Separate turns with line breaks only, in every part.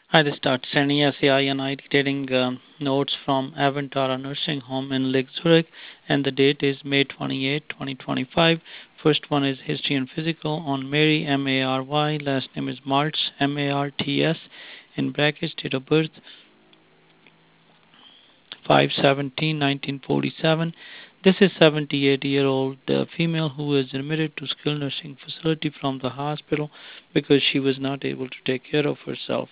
Hi, this is Dr. Sani SAI and I reading notes from Avantara Nursing Home in Lake Zurich, and the date is May 28, 2025. First one is History and Physical on Mary, M-A-R-Y, last name is Martz, M-A-R-T-S, in brackets, date of birth 5/17/1947. This is 78-year-old female who is admitted to skilled nursing facility from the hospital because she was not able to take care of herself.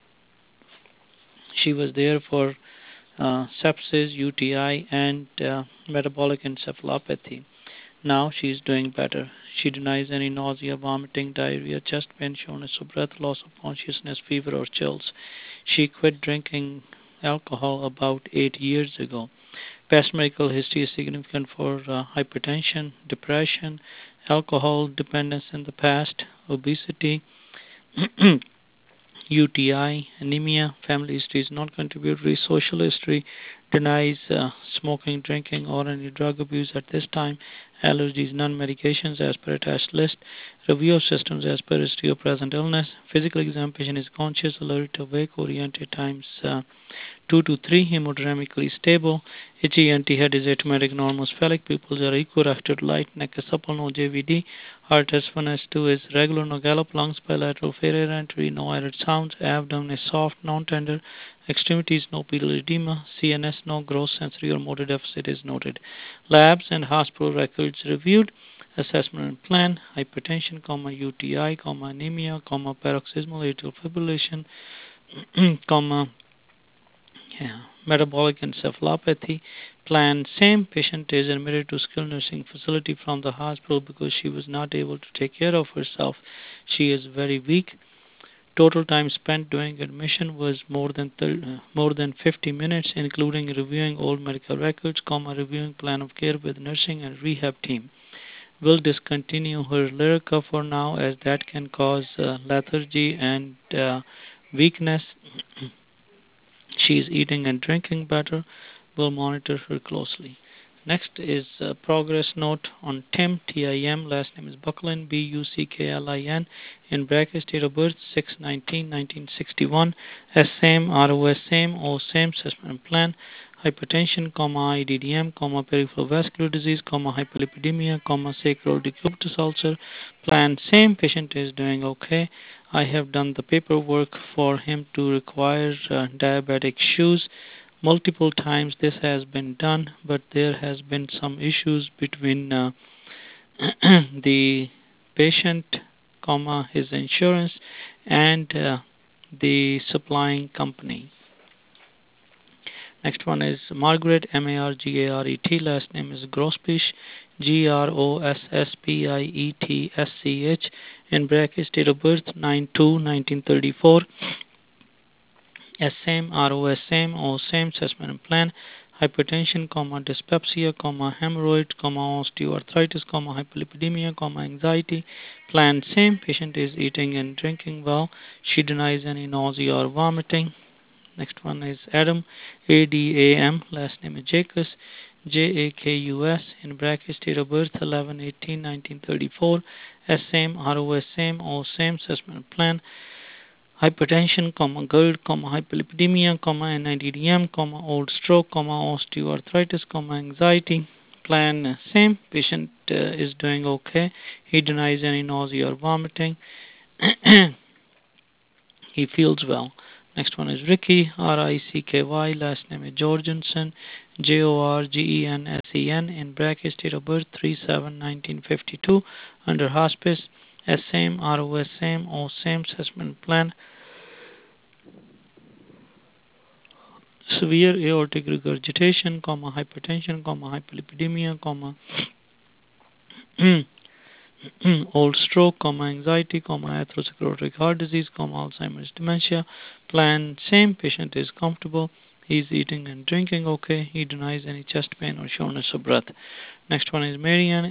She was there for sepsis, UTI, and metabolic encephalopathy. Now she is doing better. She denies any nausea, vomiting, diarrhea, chest pain, shortness of breath, loss of consciousness, fever, or chills. She quit drinking alcohol about 8 years ago. Past medical history is significant for hypertension, depression, alcohol dependence in the past, obesity, UTI, anemia, family history is not contributory, social history denies smoking, drinking, or any drug abuse at this time, allergies, none medications as per attached list, review of systems as per history of present illness, physical examination is conscious, alert, awake, oriented times 2 to 3, hemodynamically stable, HENT head is automatic, normal, spheric pupils are equirected, light, neck is supple, no JVD, heart S1, S2 is regular, no gallop, lungs bilateral, fair air entry, no added sounds, abdomen is soft, non-tender, extremities no pedal edema, CNS no gross sensory or motor deficit is noted. Labs and hospital records reviewed, assessment and plan, hypertension, UTI, anemia, paroxysmal atrial fibrillation, yeah, metabolic encephalopathy. Plan same patient is admitted to skilled nursing facility from the hospital because she was not able to take care of herself. She is very weak. Total time spent during admission was more than 50 minutes, including reviewing old medical records, reviewing plan of care with nursing and rehab team. Will discontinue her Lyrica for now as that can cause lethargy and weakness. She is eating and drinking better. We'll monitor her closely. Next is a progress note on Tim, T-I-M, last name is Bucklin, B-U-C-K-L-I-N, in brackets, date of birth 6/19/1961, same, ROS same, O same, assessment plan, hypertension, IDDM, peripheral vascular disease, hyperlipidemia, sacral decubitus ulcer, plan same, patient is doing okay. I have done the paperwork for him to require diabetic shoes. Multiple times this has been done, but there has been some issues between the patient, his insurance, and the supplying company. Next one is Margaret, Margaret, last name is Grosspiech, Grosspietsch, in brackets, date of birth 9/2/1934. Same, ROS same, O same, assessment and plan, hypertension, dyspepsia, hemorrhoid, osteoarthritis, hyperlipidemia, anxiety, plan same, patient is eating and drinking well, she denies any nausea or vomiting. Next one is Adam, ADAM, last name is Jacobs, JAKUS, in brackets, date of birth 11/18/1934, same, ROS same, O same, assessment plan, hypertension, GERD, hyperlipidemia, NIDDM, old stroke, osteoarthritis, anxiety. Plan same. Patient is doing okay. He denies any nausea or vomiting. He feels well. Next one is Ricky, RICKY, last name is Jorgensen, JORGENSEN, in brackets, date of birth 3/7/1952, under hospice, same, ROS same, O same, assessment plan, severe aortic regurgitation, hypertension, hyperlipidemia, old stroke, anxiety, atherosclerotic heart disease, Alzheimer's dementia. Plan same, patient is comfortable. He's eating and drinking okay. He denies any chest pain or shortness of breath. Next one is Marianne,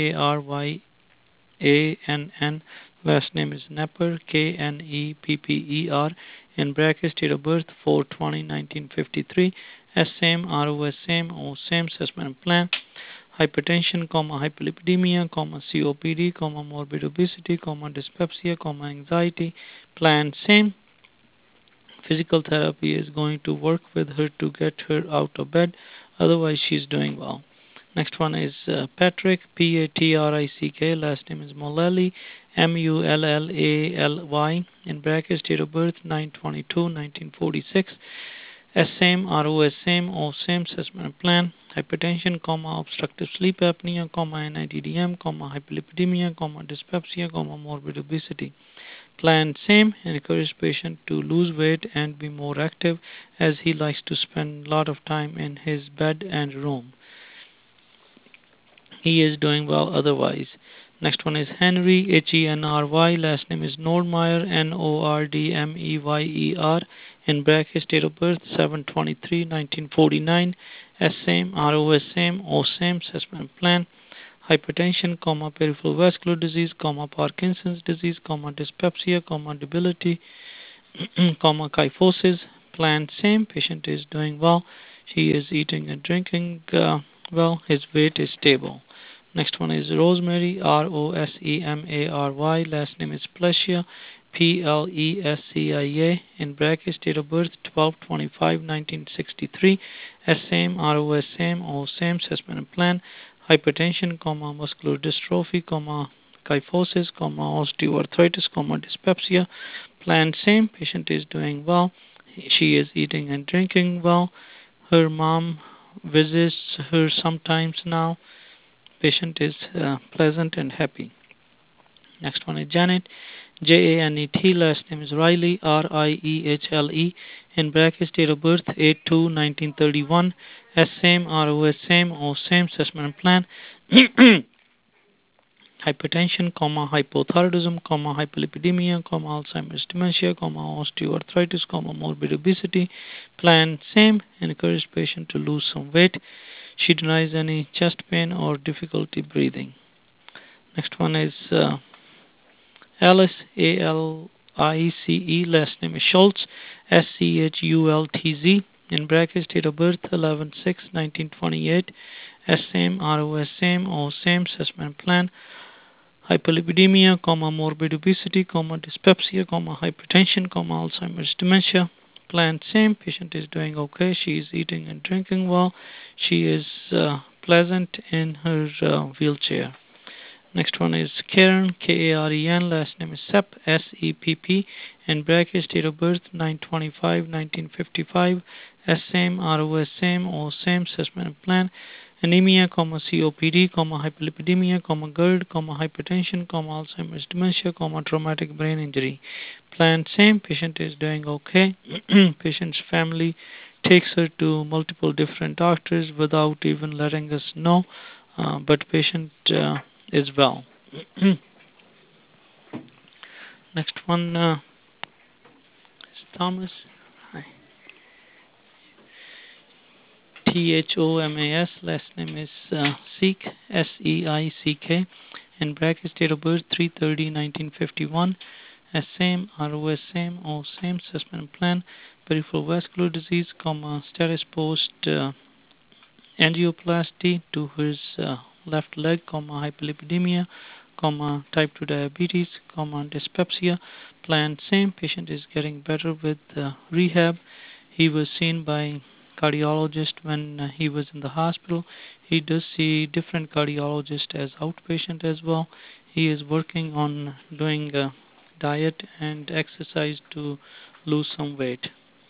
MARYANN. Last name is Knepper, KNEPPER. In brackets, date of birth 4/20/1953. Same, ROS same, O same, assessment plan, hypertension, hyperlipidemia, COPD, morbid obesity, dyspepsia, anxiety. Plan same. Physical therapy is going to work with her to get her out of bed. Otherwise, she's doing well. Next one is Patrick, Patrick. Last name is Mullally, Mullally. In brackets, date of birth 9/22/1946. Same, RO same, O same, assessment plan. Hypertension, obstructive sleep apnea, NIDDM, hyperlipidemia, dyspepsia, morbid obesity. Plan same, encourage patient to lose weight and be more active as he likes to spend a lot of time in his bed and room. He is doing well otherwise. Next one is Henry, Henry. Last name is Nordmeyer, Nordmeyer. In brackets, date of birth 7/23/1949. Same, RO same, O same, assessment plan. Hypertension, peripheral vascular disease, Parkinson's disease, dyspepsia, debility, kyphosis. Plan same. Patient is doing well. He is eating and drinking well. His weight is stable. Next one is Rosemary, Rosemary. Last name is Plessia, Plescia. In brackets, date of birth 12/25/1963. Same, RO same, O same, assessment plan. Hypertension, muscular dystrophy, kyphosis, osteoarthritis, dyspepsia. Plan same. Patient is doing well. She is eating and drinking well. Her mom visits her sometimes now. Patient is pleasant and happy. Next one is Janet, Janet. Last name is Riley, Riehle. In brackets, date of birth 8/2/1931. Same, RO same, O same, assessment plan. Hypertension, hypothyroidism, hyperlipidemia, Alzheimer's dementia, osteoarthritis, morbid obesity. Plan same. Encourage patient to lose some weight. She denies any chest pain or difficulty breathing. Next one is Alice, Alice. Last name is Schultz, Schultz. In brackets, date of birth 11/6/1928. Same, RO same, O same, assessment plan. Hyperlipidemia, morbid obesity, dyspepsia, hypertension, Alzheimer's dementia. Plan same. Patient is doing okay. She is eating and drinking well. She is pleasant in her wheelchair. Next one is Karen, Karen. Last name is Sepp, Sepp. In brackets, date of birth 9/25/1955. Same, RO same, O same, assessment plan. Anemia, COPD, hyperlipidemia, GERD, hypertension, Alzheimer's dementia, traumatic brain injury. Plan same. Patient is doing okay. Patient's family takes her to multiple different doctors without even letting us know, but patient is well. Next one is Thomas. Hi. Thomas. Last name is Seek, Seick. In brackets, date of birth 3/30/1951. Same, RO same, O same, assessment plan. Peripheral vascular disease, status post angioplasty to his left leg, hyperlipidemia, type 2 diabetes, dyspepsia. Plan same. Patient is getting better with rehab. He was seen by cardiologist when he was in the hospital. He does see different cardiologists as outpatient as well. He is working on doing diet and exercise to lose some weight.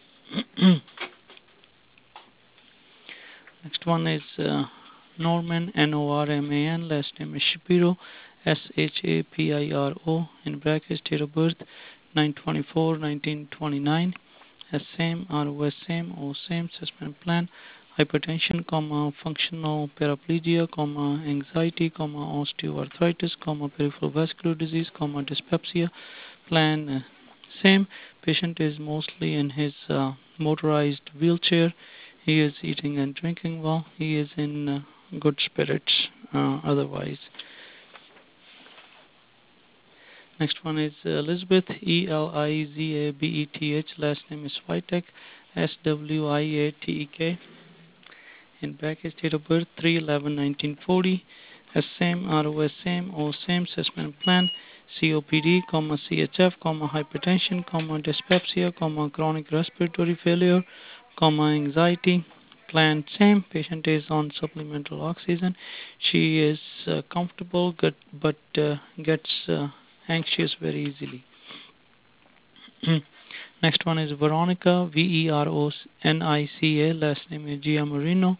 Next one is Norman, Norman. Last name is Shapiro, Shapiro. In brackets, date of birth 9/24/1929. Same, RO same, O same, assessment plan. Hypertension, functional paraplegia, anxiety, osteoarthritis, peripheral vascular disease, dyspepsia. Plan same. Patient is mostly in his motorized wheelchair. He is eating and drinking well. He is in good spirits otherwise. Next one is Elizabeth, Elizabeth. Last name is Swiatek, Swiatek. In brackets, date of birth 3/11/1940. Same, RO same, O same, assessment plan. COPD, CHF, hypertension, dyspepsia, chronic respiratory failure, anxiety. Plan same. Patient is on supplemental oxygen. She is comfortable, but gets anxious very easily. Next one is Veronica, Veronica. Last name is Giammarino,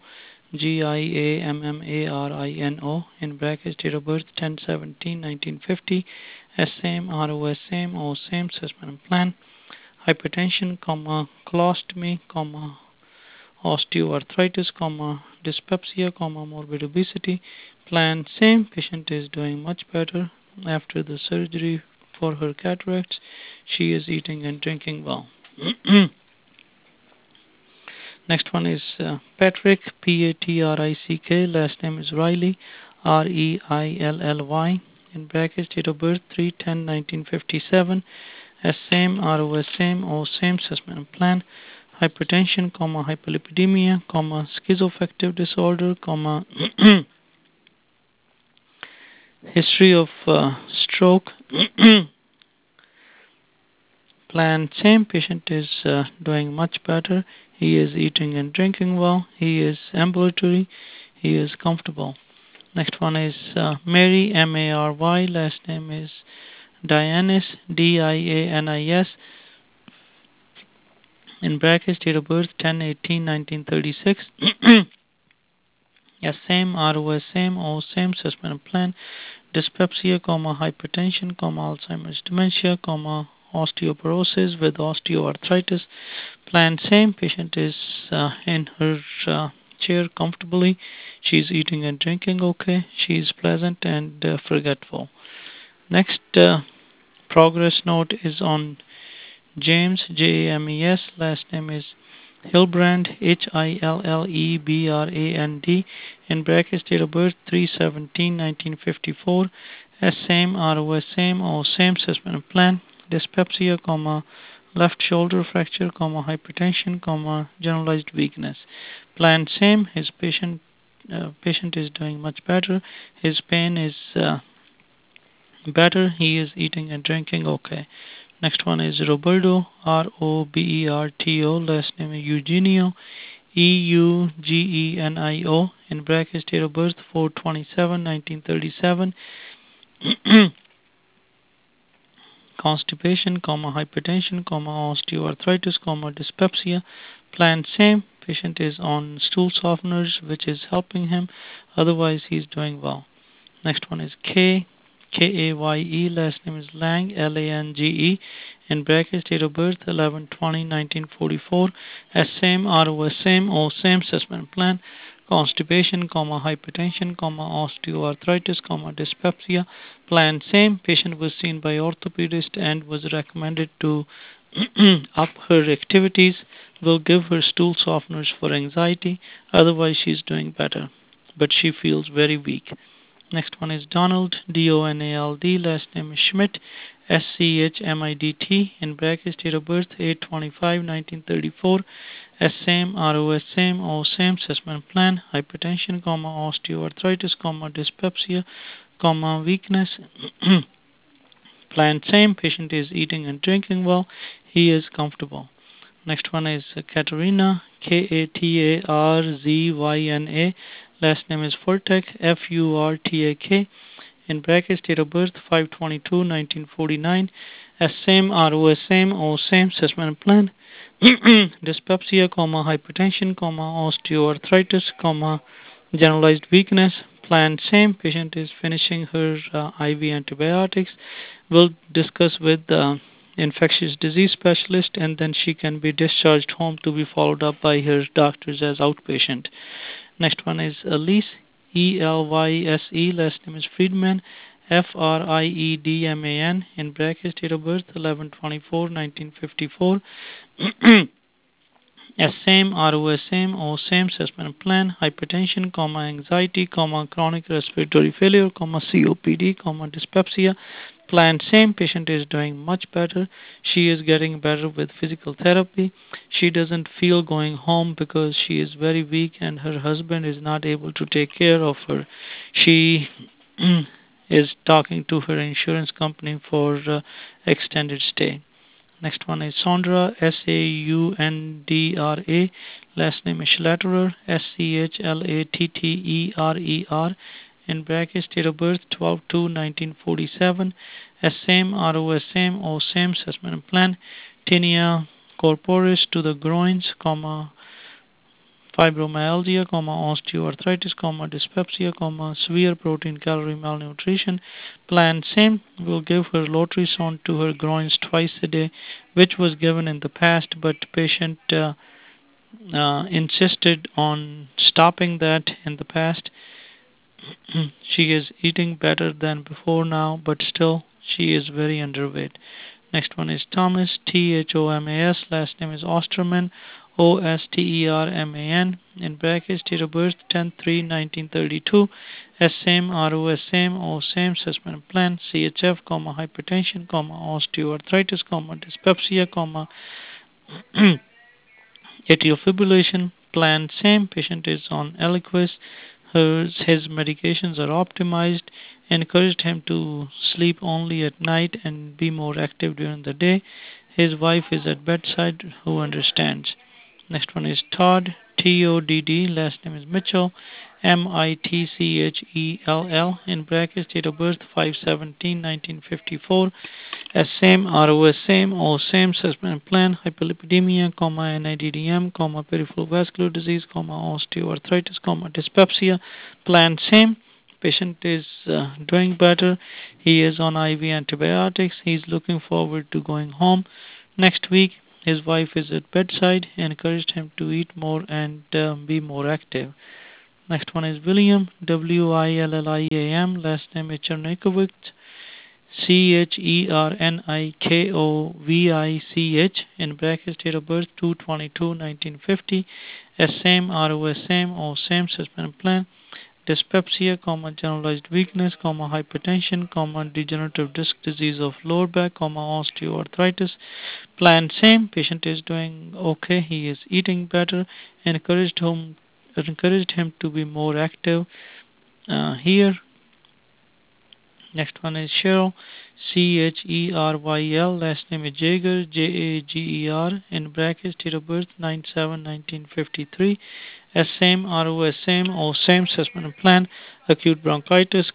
Giammarino. In brackets, date of birth 10/17/1950. Same, ROS same, O same, assessment plan. Hypertension, colostomy, osteoarthritis, dyspepsia, morbid obesity. Plan same. Patient is doing much better after the surgery for her cataracts. She is eating and drinking well. Next one is Patrick, Patrick. Last name is Riley, Reilly. In brackets, date of birth 3/10/1957. Same, ROS same, O same, assessment plan. Hypertension, hyperlipidemia, schizoaffective disorder, history of stroke. Plan same. Patient is doing much better. He is eating and drinking well. He is ambulatory. He is comfortable. Next one is Mary, Mary. Last name is Dianis, Dianis. In brackets, date of birth 10/18/1936. Same, ROS same, O same, assessment plan. Dyspepsia, hypertension, Alzheimer's dementia, osteoporosis with osteoarthritis. Plan same. Patient is in her chair comfortably. She's eating and drinking okay. She's pleasant and forgetful. Next progress note is on James, James. Last name is Hillebrand, Hillebrand. In brackets, date of birth 3/17/1954. Same, ROS same, O same, assessment plan. Dyspepsia, left shoulder fracture, hypertension, generalized weakness. Plan same. His patient is doing much better. His pain is better. He is eating and drinking okay. Next one is Roberto, Roberto. Last name is Eugenio, Eugenio. In brackets, date of birth 4/27/1937. Constipation, hypertension, osteoarthritis, dyspepsia. Plan same. Patient is on stool softeners, which is helping him. Otherwise, he's doing well. Next one is Kaye. Last name is Lang, Lange. In brackets, date of birth 11/20/1944. Same, ROS same, O same, assessment plan. Constipation, hypertension, osteoarthritis, dyspepsia. Plan same. Patient was seen by orthopedist and was recommended to up her activities. Will give her stool softeners for anxiety. Otherwise, she's doing better, but she feels very weak. Next one is Donald, Donald. Last name is Schmidt, Schmidt. In brackets, date of birth 8/25/1934. Same, ROS same, O same, assessment plan. Hypertension, osteoarthritis, dyspepsia, weakness. Plan same. Patient is eating and drinking well. He is comfortable. Next one is Katarina, KatarzYna. Last name is Furtak, Furtak. In brackets, date of birth 5/22/1949. Same, ROS same, O same, assessment plan. Dyspepsia, hypertension, osteoarthritis, generalized weakness. Plan same. Patient is finishing her IV antibiotics. We'll discuss with the infectious disease specialist, and then she can be discharged home to be followed up by her doctors as outpatient. Next one is Elise, Elyse. Last name is Friedman, Friedman. In brackets, date of birth 11/24/1954. Same, ROS same, O same, assessment plan. Hypertension, anxiety, chronic respiratory failure, COPD, dyspepsia. Plan same. Patient is doing much better. She is getting better with physical therapy. She doesn't feel going home because she is very weak and her husband is not able to take care of her. She is talking to her insurance company for extended stay. Next one is Saundra, Saundra. Last name is Schlatterer, Schlatterer. In brackets, date of birth 12/2/1947. Same ROS same or same assessment and plan. Tinea corporis to the groins, fibromyalgia, osteoarthritis, dyspepsia, severe protein calorie malnutrition. Plan same. Will give her Lotrisone to her groins twice a day, which was given in the past, but patient insisted on stopping that in the past. She is eating better than before now, but still she is very underweight. Next one is Thomas, Thomas. Last name is Osterman, Osterman. In brackets, date of birth 10/3/1932. Same, ROS same, O same, assessment plan, CHF, hypertension, osteoarthritis, dyspepsia, atrial fibrillation. Plan same. Patient is on Eliquis. His medications are optimized. Encouraged him to sleep only at night and be more active during the day. His wife is at bedside who understands. Next one is Todd, Todd. Last name is Mitchell, Mitchell. In brackets, date of birth 5/17/1954. Same, ROS same, all same, assessment plan, hyperlipidemia, NIDDM, peripheral vascular disease, osteoarthritis, dyspepsia, plan same. Patient is doing better. He is on IV antibiotics. He is looking forward to going home next week. His wife is at bedside, encouraged him to eat more and be more active. Next one is William, William. Last name is Chernikovich, Chernikovich. In brackets, date of birth 2/22/1950. Same, ROS same, all same, assessment plan. Dyspepsia, generalized weakness, hypertension, degenerative disc disease of lower back, osteoarthritis. Plan same. Patient is doing okay. He is eating better. Encouraged him to be more active. Here, next one is Cheryl, Cheryl. Last name is Jager, Jager. In brackets, date of birth 9/7/1953. Same, ROS same, or same, assessment and plan. Acute bronchitis,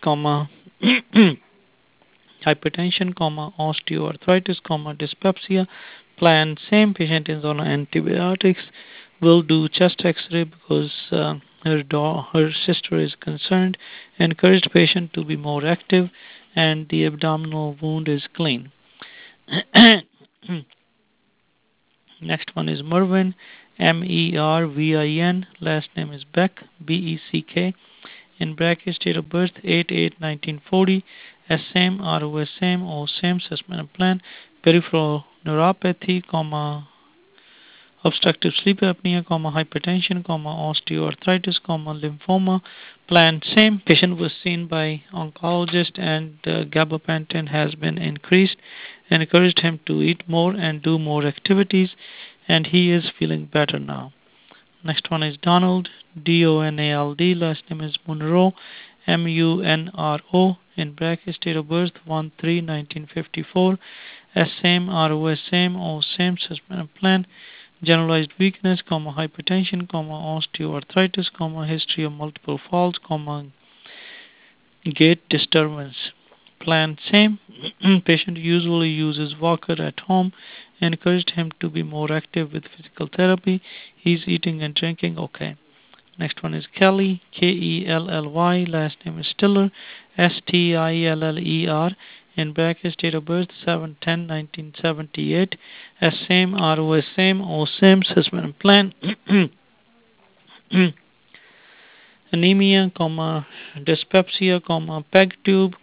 hypertension, osteoarthritis, dyspepsia. Plan same. Patient is on antibiotics. Will do chest X-ray because her sister is concerned. Encouraged patient to be more active, and the abdominal wound is clean. Next one is Mervin, Mervin. Last name is Beck, Beck. In brackets, date of birth 8/8/1940. Same, ROS same, or same, assessment and plan. Peripheral neuropathy, obstructive sleep apnea, hypertension, osteoarthritis, lymphoma. Plan same. Patient was seen by oncologist and gabapentin has been increased. Encouraged him to eat more and do more activities, and he is feeling better now. Next one is Donald, Donald. Last name is Munro, Munro. In brackets, date of birth 1/3/1954. Same, ROS same, or same, assessment plan. Generalized weakness, hypertension, osteoarthritis, history of multiple falls, gait disturbance. Plan same. Patient usually uses walker at home. Encouraged him to be more active with physical therapy. He's eating and drinking okay. Next one is Kelly, Kelly. Last name is Stiller, Stiller. In brackets, date of birth 7/10/1978. Same, ROS same, or same, assessment plan. Anemia, dyspepsia, peg tube,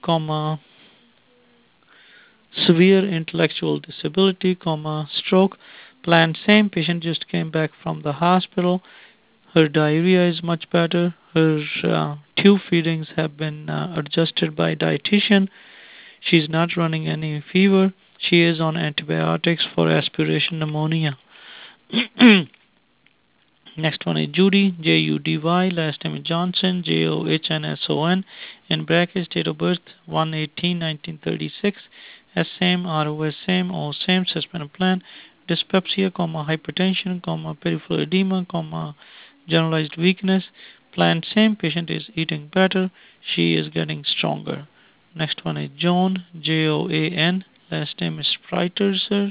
severe intellectual disability, stroke. Plan same. Patient just came back from the hospital. Her diarrhea is much better. Her tube feedings have been adjusted by dietitian. She's not running any fever. She is on antibiotics for aspiration pneumonia. Next one is Judy, Judy, last name is Johnson, Johnsson, in brackets, date of birth 1/18/1936, same, ROS same, O same, suspended plan, dyspepsia, hypertension, peripheral edema, generalized weakness, plan same, patient is eating better, she is getting stronger. Next one is Joan, Joan, last name is Spreitzer,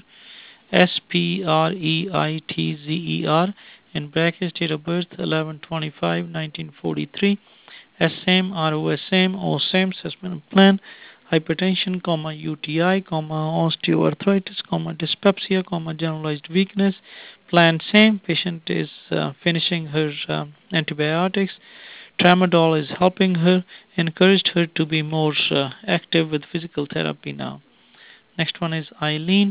Spreitzer, in brackets, date of birth 11/25/1943, same, ROS same, O same, suspended plan, hypertension, UTI, osteoarthritis, dyspepsia, generalized weakness, plan same, patient is finishing her antibiotics, tramadol is helping her, encouraged her to be more active with physical therapy now. Next one is Eileen,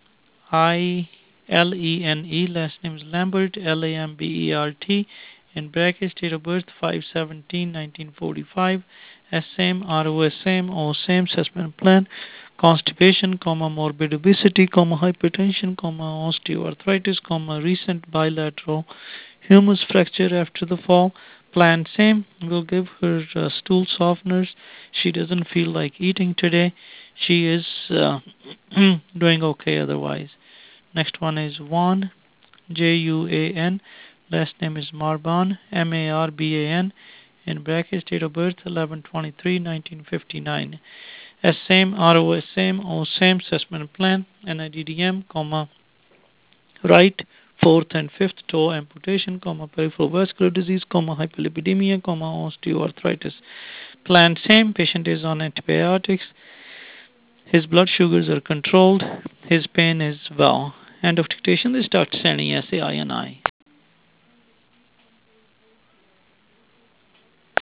Ilene, last name is Lambert, Lambert, in brackets, date of birth 5/17/1945, same, ROS same, O same, suspended plan, constipation, morbid obesity, hypertension, osteoarthritis, recent bilateral humerus fracture after the fall, plan same, will give her stool softeners. She doesn't feel like eating today. She is doing okay otherwise. Next one is Juan, Juan, last name is Marban, Marban, in brackets, date of birth 11/23/1959. Same, ROS same, O same, suspended plan, NIDDM, right fourth and fifth toe amputation, peripheral vascular disease, hyperlipidemia, osteoarthritis. Plan same, patient is on antibiotics, his blood sugars are controlled, his pain is well. End of dictation. This is Dr. Sani, SAINI.